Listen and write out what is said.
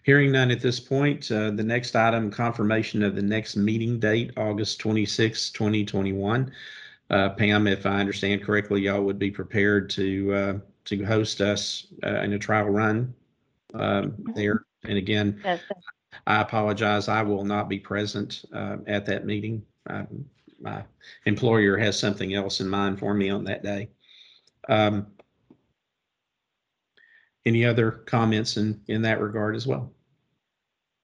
Hearing none at this point, the next item, confirmation of the next meeting date, August 26, 2021. Pam, if I understand correctly, y'all would be prepared to host us in a trial run there. And again, Yes. I apologize. I will not be present at that meeting. My employer has something else in mind for me on that day. Any other comments in that regard as well?